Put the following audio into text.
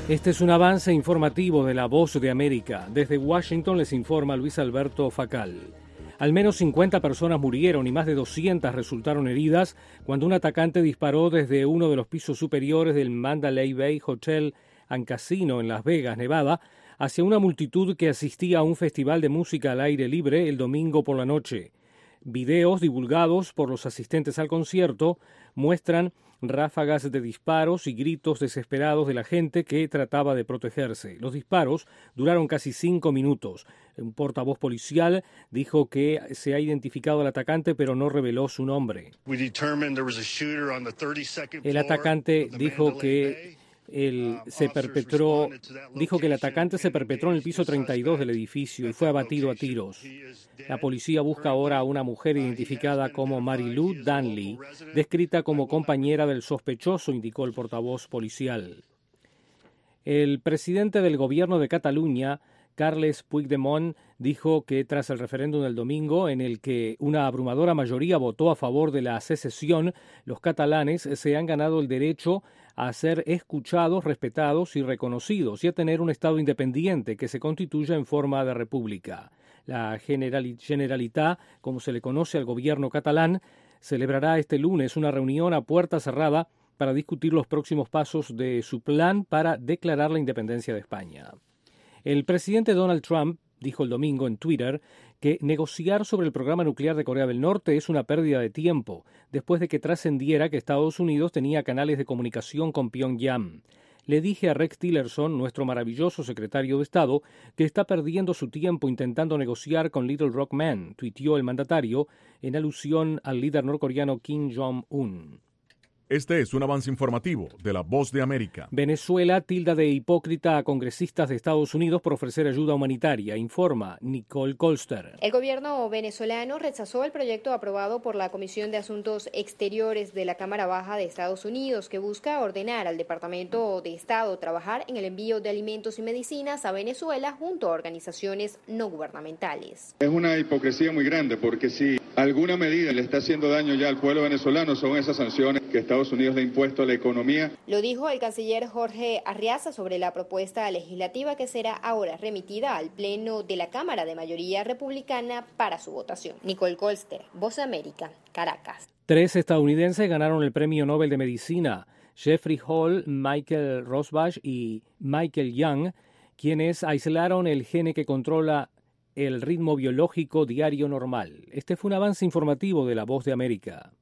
Este es un avance informativo de La Voz de América. Desde Washington les informa Luis Alberto Facal. Al menos 50 personas murieron y más de 200 resultaron heridas cuando un atacante disparó desde uno de los pisos superiores del Mandalay Bay Hotel and Casino en Las Vegas, Nevada, hacia una multitud que asistía a un festival de música al aire libre el domingo por la noche. Videos divulgados por los asistentes al concierto muestran ráfagas de disparos y gritos desesperados de la gente que trataba de protegerse. Los disparos duraron casi 5 minutos. Un portavoz policial dijo que se ha identificado al atacante, pero no reveló su nombre. El atacante dijo que el atacante se perpetró en el piso 32 del edificio y fue abatido a tiros. La policía busca ahora a una mujer identificada como Marilou Danley, descrita como compañera del sospechoso, indicó el portavoz policial. El presidente del gobierno de Cataluña, Carles Puigdemont, dijo que tras el referéndum del domingo, en el que una abrumadora mayoría votó a favor de la secesión, los catalanes se han ganado el derecho a ser escuchados, respetados y reconocidos y a tener un Estado independiente que se constituya en forma de república. La Generalitat, como se le conoce al gobierno catalán, celebrará este lunes una reunión a puerta cerrada para discutir los próximos pasos de su plan para declarar la independencia de España. El presidente Donald Trump dijo el domingo en Twitter que negociar sobre el programa nuclear de Corea del Norte es una pérdida de tiempo, después de que trascendiera que Estados Unidos tenía canales de comunicación con Pyongyang. Le dije a Rex Tillerson, nuestro maravilloso secretario de Estado, que está perdiendo su tiempo intentando negociar con Little Rock Man, tuiteó el mandatario, en alusión al líder norcoreano Kim Jong-un. Este es un avance informativo de La Voz de América. Venezuela tilda de hipócrita a congresistas de Estados Unidos por ofrecer ayuda humanitaria, informa Nicole Colster. El gobierno venezolano rechazó el proyecto aprobado por la Comisión de Asuntos Exteriores de la Cámara Baja de Estados Unidos, que busca ordenar al Departamento de Estado trabajar en el envío de alimentos y medicinas a Venezuela junto a organizaciones no gubernamentales. Es una hipocresía muy grande, porque si alguna medida le está haciendo daño ya al pueblo venezolano son esas sanciones que Estados Unidos le ha impuesto a la economía. Lo dijo el canciller Jorge Arriaza sobre la propuesta legislativa que será ahora remitida al Pleno de la Cámara de mayoría republicana para su votación. Nicole Colster, Voz de América, Caracas. 3 estadounidenses ganaron el Premio Nobel de Medicina, Jeffrey Hall, Michael Rosbash y Michael Young, quienes aislaron el gene que controla el ritmo biológico diario normal. Este fue un avance informativo de La Voz de América.